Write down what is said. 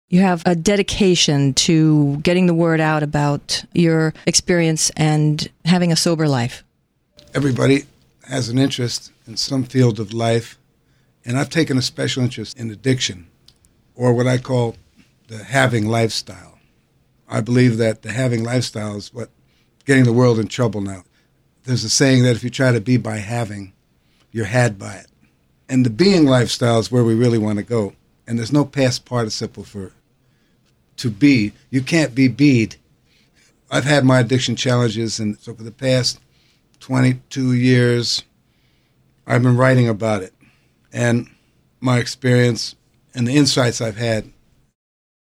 You have a dedication to getting the word out about your experience and having a sober life. Everybody has an interest in some field of life, and I've taken a special interest in addiction, or what I call the having lifestyle. I believe that the having lifestyle is what getting the world in trouble now. There's a saying that if you try to be by having, you're had by it. And the being lifestyle is where we really want to go. And there's no past participle for to be. You can't be beed. I've had my addiction challenges, and so for the past 22 years, I've been writing about it. And my experience and the insights I've had